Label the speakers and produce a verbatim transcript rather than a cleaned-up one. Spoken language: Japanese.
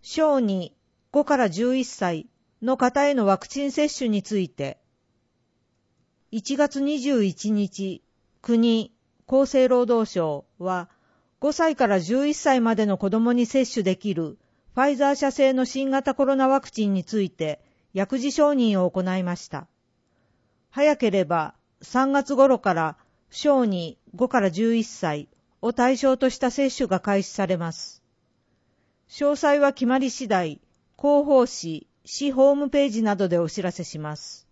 Speaker 1: 小児ごからじゅういっさいの方へのワクチン接種について、いちがつにじゅういちにち、国、厚生労働省は、ごさいからじゅういっさいまでの子供に接種できるファイザー社製の新型コロナワクチンについて薬事承認を行いました。早ければさんがつ頃から小児ごからじゅういっさいを対象とした接種が開始されます。詳細は決まり次第、広報誌、市ホームページなどでお知らせします。